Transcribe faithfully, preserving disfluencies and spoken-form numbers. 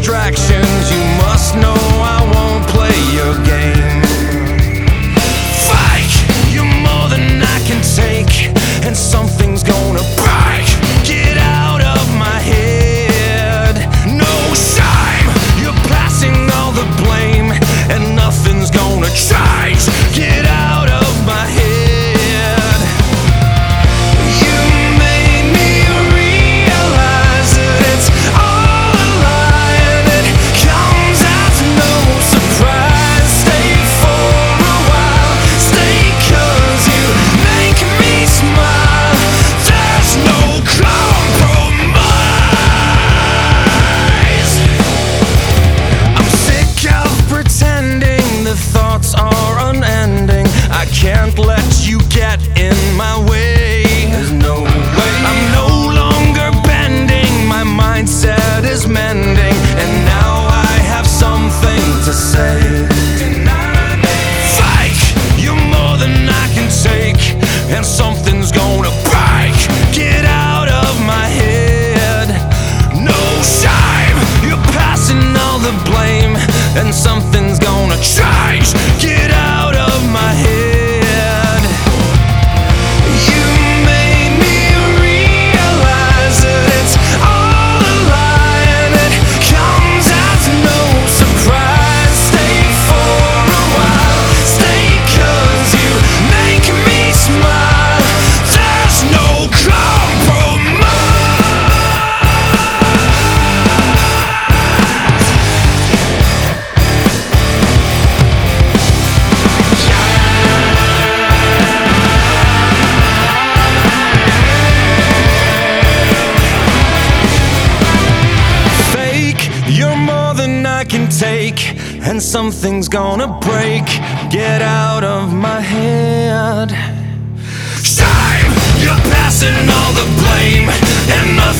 distractions. You must know I won't play your game. Fake, you're more than I can take, and something's gonna break. Get out of my head. No shame, you're passing all the blame, and nothing's gonna change. Get out of my head. Can't let you get in my way. There's no way. I'm no longer bending. My mindset is mending, and now I have something to say. Fake, you're more than I can take, and something's gonna break. Get out of my head. No shame, you're passing all the blame, and something's gonna change. Get out of my head. You're more than I can take, and something's gonna break. Get out of my head. Shame, you're passing all the blame, and